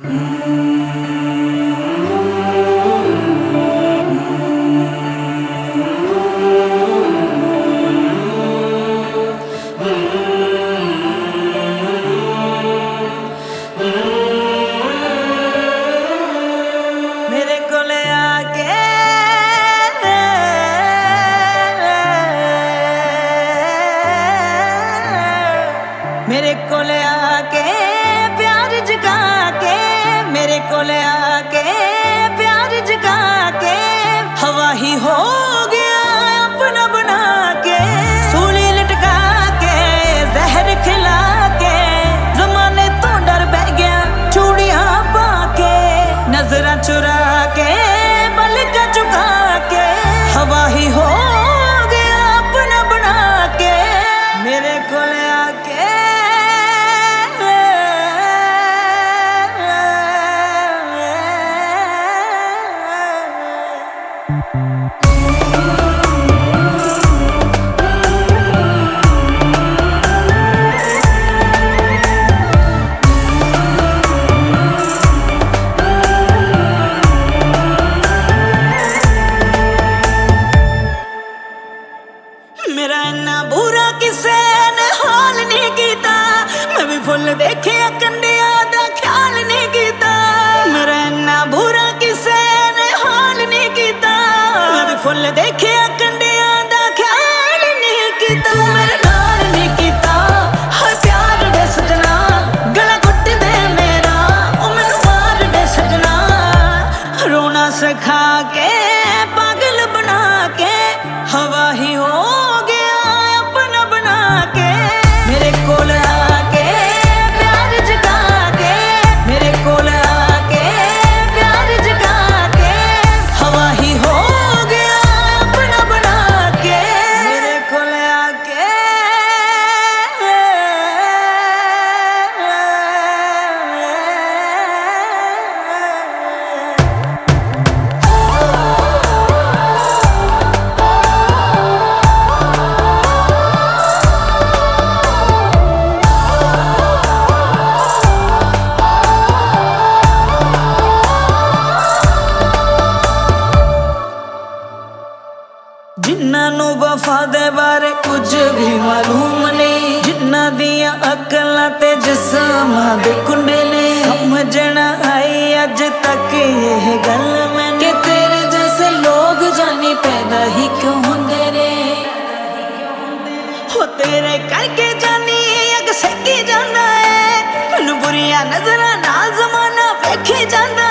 मेरे कोले आके प्यार जगा के, मेरे कोले आके प्यार जगा के, हवा ही हो गया अपना बना के, सूली लटका के जहर खिला के, जमाने तो डर बह गया चूड़ियां पाके, नजरा चुरा के बल का चुका के, हवा ही हो गया अपना बना के, मेरे कोले आके मेरा इन्ना बुरा किसे ने हाल नहीं कीता, मैं भी फुल देखे कंडिया दा ख्याल नहीं कीता, मेरा इन्ना बुरा किसे ने हाल नहीं कीता, मैं भी फुल देखे कंडिया दा ख्याल नहीं कीता, मेरे नाल नहीं कीता हर प्यार दे सजना, गला घुट दे मेरा ओ मैनू मार दे सजना, रोना सिखा के पागल बना के, हवा ही हो जिन्ना नू वफा दे बारे कुछ भी मालूम नहीं, जिन्ना दिया अकलां ते जिस्मां दे कुंडले, समझना आई अज तक ये गल मैनू कि तेरे जैसे लोग जानी पैदा ही क्यों हुंदे रे, हो तेरे करके जानी अग सकी जांदा है, मैनू बुरिया नजरां नाल ज़माना वेखी जांदा